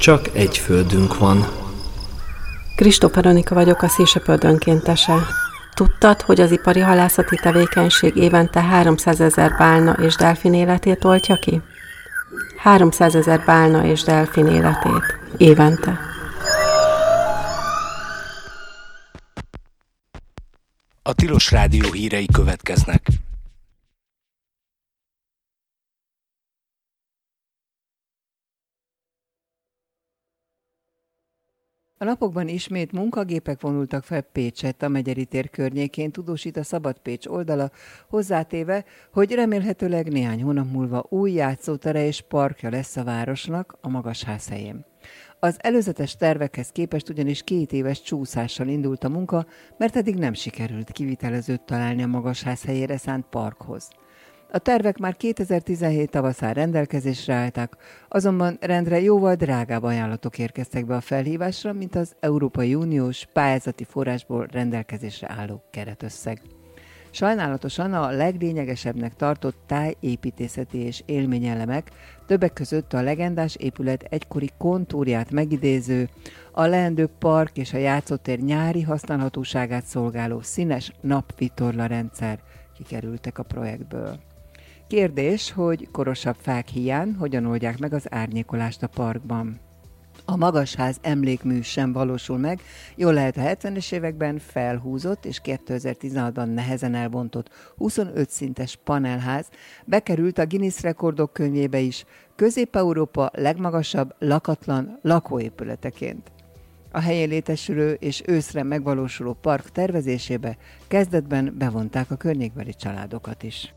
Csak egy földünk van. Kristóf Veronika vagyok, a Sea Shepherd önkéntese. Tudtad, hogy az ipari halászati tevékenység évente 300 000 bálna és delfin életét oltja ki? 300 000 bálna és delfin életét. Évente. A Tilos Rádió hírei következnek. A napokban ismét munkagépek vonultak fel Pécsett, a Megyeri tér környékén, tudósít a Szabad Pécs oldala, hozzátéve, hogy remélhetőleg néhány hónap múlva új játszótere és parkja lesz a városnak a Magasház helyén. Az előzetes tervekhez képest ugyanis 2 éves csúszással indult a munka, mert eddig nem sikerült kivitelezőt találni a Magasház helyére szánt parkhoz. A tervek már 2017 tavaszán rendelkezésre álltak, azonban rendre jóval drágább ajánlatok érkeztek be a felhívásra, mint az Európai Uniós pályázati forrásból rendelkezésre álló keretösszeg. Sajnálatosan a leglényegesebbnek tartott tájépítészeti és élményelemek, többek között a legendás épület egykori kontúrját megidéző, a leendő park és a játszótér nyári használhatóságát szolgáló színes napvitorla rendszer kikerültek a projektből. Kérdés, hogy korosabb fák hiány hogyan oldják meg az árnyékolást a parkban. A Magasház emlékmű sem valósul meg, jól lehet a 70-es években felhúzott és 2016-ban nehezen elbontott 25 szintes panelház bekerült a Guinness rekordok könyvébe is, Közép-Európa legmagasabb lakatlan lakóépületeként. A helyén létesülő és őszre megvalósuló park tervezésébe kezdetben bevonták a környékbeli családokat is.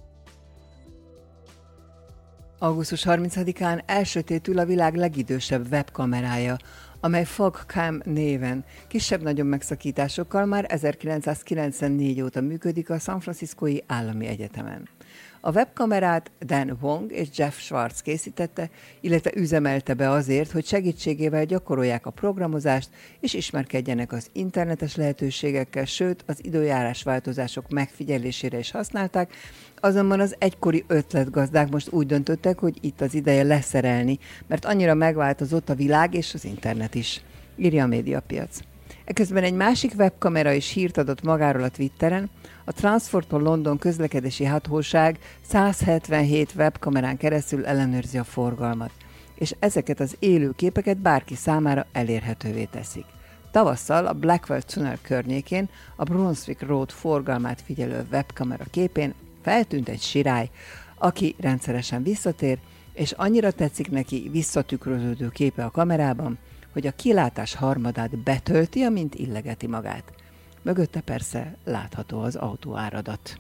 Augusztus 30-án elsötétül a világ legidősebb webkamerája, amely FogCam néven kisebb-nagyobb megszakításokkal már 1994 óta működik a San Franciscói Állami Egyetemen. A webkamerát Dan Wong és Jeff Schwartz készítette, illetve üzemelte be azért, hogy segítségével gyakorolják a programozást és ismerkedjenek az internetes lehetőségekkel, sőt az időjárás változások megfigyelésére is használták, azonban az egykori ötletgazdák most úgy döntöttek, hogy itt az ideje leszerelni, mert annyira megváltozott a világ és az internet is, írja a Médiapiac. Eközben egy másik webkamera is hírt adott magáról a Twitteren. A Transport for London közlekedési hatóság 177 webkamerán keresztül ellenőrzi a forgalmat, és ezeket az élő képeket bárki számára elérhetővé teszik. Tavasszal a Blackwell Tunnel környékén a Brunswick Road forgalmát figyelő webkamera képén feltűnt egy sirály, aki rendszeresen visszatér, és annyira tetszik neki visszatükröződő képe a kamerában, hogy a kilátás harmadát betölti, amint illegeti magát. Mögötte persze látható az autóáradat.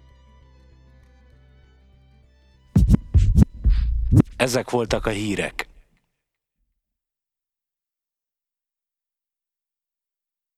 Ezek voltak a hírek.